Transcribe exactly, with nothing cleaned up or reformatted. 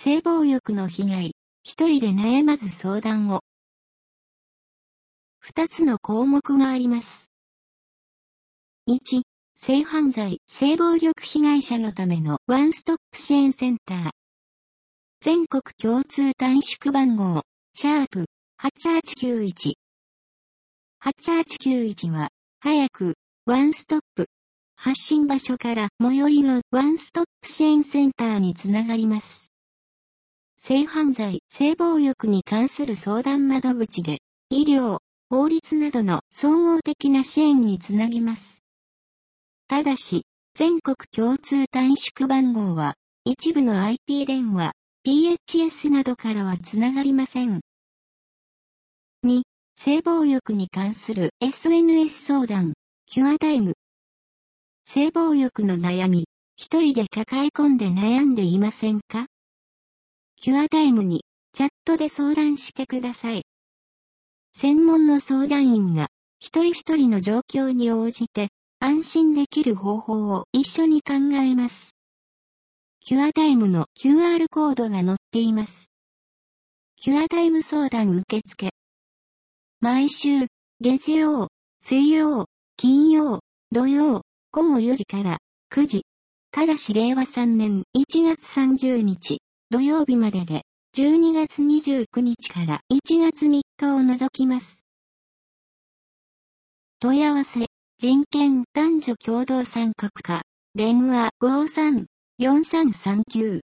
性暴力の被害、一人で悩まず相談を。二つの項目があります。いち、性犯罪、性暴力被害者のためのワンストップ支援センター。全国共通短縮番号、シャープはちはちきゅういち。はちはちきゅういちは、早く、ワンストップ、発信場所から最寄りのワンストップ支援センターにつながります。性犯罪、性暴力に関する相談窓口で、医療、法律などの総合的な支援につなぎます。ただし、全国共通短縮番号は、一部の アイピー 電話、ピーエイチエス などからはつながりません。に、性暴力に関する エスエヌエス 相談、キュアタイム。性暴力の悩み、一人で抱え込んで悩んでいませんか？キュアタイムにチャットで相談してください。専門の相談員が一人一人の状況に応じて安心できる方法を一緒に考えます。キュアタイムの キューアール コードが載っています。キュアタイム相談受付。毎週、月曜、水曜、金曜、土曜、午後よじからくじ。ただしれいわさんねんいちがつさんじゅうにち、土曜日までで、じゅうにがつにじゅうくにちからいちがつみっかを除きます。問い合わせ、人権男女共同参画課、電話ごーさん、よんさんさんきゅう。